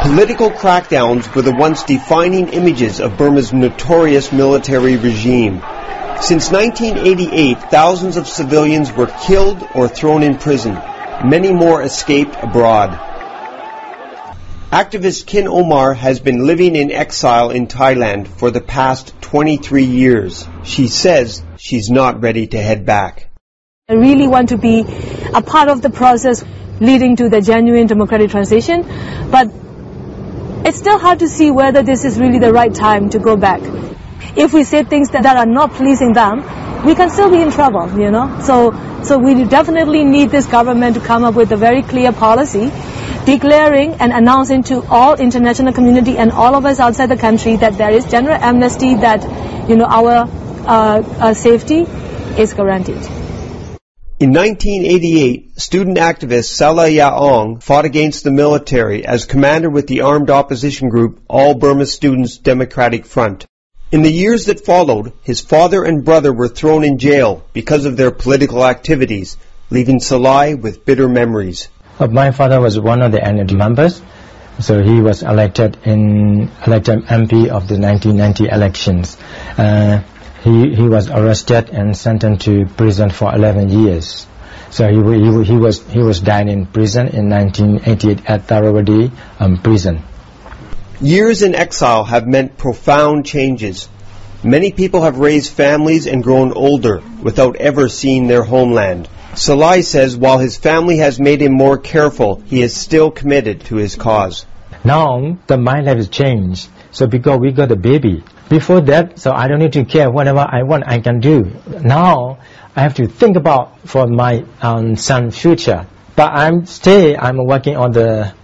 Political crackdowns were the once defining images of Burma's notorious military regime. Since 1988, thousands of civilians were killed or thrown in prison. Many more escaped abroad. Activist Kin Omar has been living in exile in Thailand for the past 23 years. She says she's not ready to head back. I really want to be a part of the process leading to the genuine democratic transition, but it's still hard to see whether this is really the right time to go back. If we say things that are not pleasing them, we can still be in trouble, you know. So we definitely need this government to come up with a very clear policy, declaring and announcing to all international community and all of us outside the country that there is general amnesty, that, you know, our safety is guaranteed. In 1988, student activist Salah Yaong fought against the military as commander with the armed opposition group All Burma Students Democratic Front. In the years that followed, his father and brother were thrown in jail because of their political activities, leaving Salah with bitter memories. My father was one of the NLD members, so he was elected MP of the 1990 elections. He was arrested and sentenced to prison for 11 years. So he was died in prison in 1988 at Tharawadi prison. Years in exile have meant profound changes. Many people have raised families and grown older without ever seeing their homeland. Salah says while his family has made him more careful, he is still committed to his cause. Now my life has changed. So because we got a baby. Before that, so I don't need to care. Whatever I want, I can do. Now I have to think about for my son's future. But I'm working on the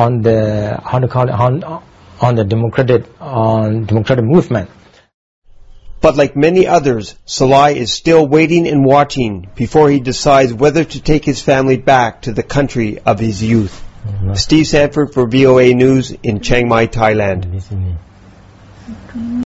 democratic movement. But like many others, Salah is still waiting and watching before he decides whether to take his family back to the country of his youth. Steve Sanford for VOA News in Chiang Mai, Thailand.